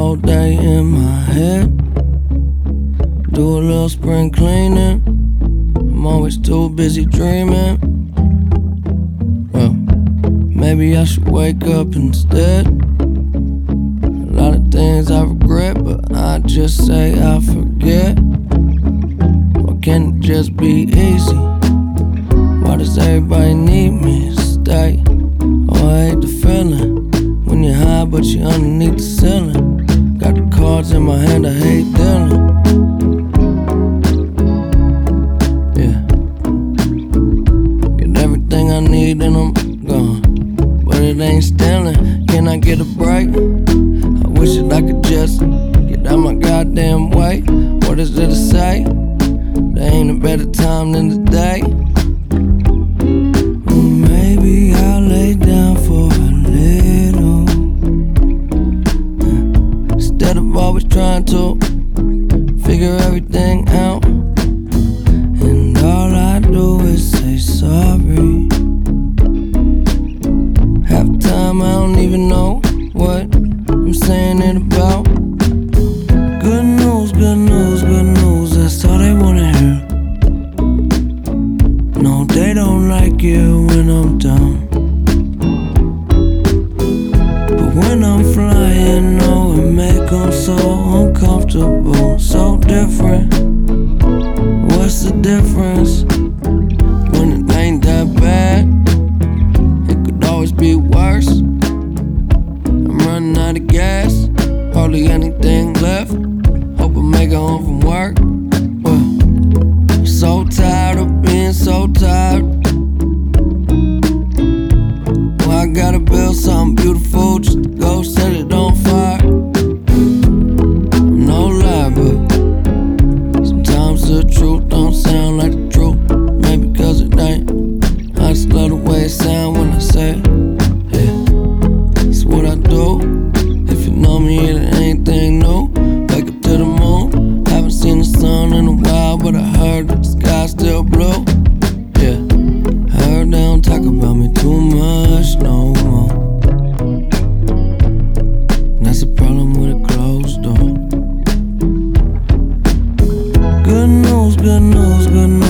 all day in my head. Do a little spring cleaning. I'm always too busy dreaming. Well, maybe I should wake up instead. A lot of things I regret, but I just say I forget. Why can't it just be easy? Why does everybody need me to stay? Oh, I hate the feeling when you're high but you're underneath the ceiling. Got the cards in my hand, I hate dealing. Yeah, get everything I need and I'm gone, but it ain't stealing. Can I get a break? I wish that I could just get out my goddamn way. What is there to say? There ain't a better time than today. Maybe I'll lay down for a little, instead of always trying to figure everything out. And all I do is say sorry. Half the time I don't even know what I'm saying it about. Good news, good news, good news, that's all they wanna hear. No, they don't like it when I'm down, but when I'm flying, oh, it make them so uncomfortable, so different. What's the difference? When it ain't that bad, it could always be worse. I'm running out of gas, hardly anything left. Hope I make it home from work. Well, I'm so tired of being so tired. Well, I gotta build something beautiful just to go set it on fire. No lie, but sometimes the truth don't sound like the truth. Maybe cause it ain't. I just love the way it sound when I say it. Yeah, it's what I do. If you know me, it ain't anything new. Wake up to the moon. Haven't seen the sun in a while, but I heard that the sky's still blue. Yeah, I heard they don't talk about me too much no more. That's a problem with a closed door. Good news, good news, good news.